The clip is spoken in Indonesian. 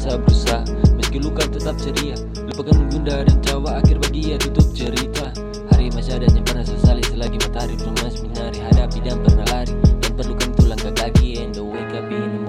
berusaha meski luka tetap ceria. Lupakan bunda dan cawa, akhir bagi ia tutup cerita. Hari masih ada yang pernah sesali selagi matahari belum masih menyinari. Hadapi dan pernah lari dan perlukan tulang kaki and the wake up in the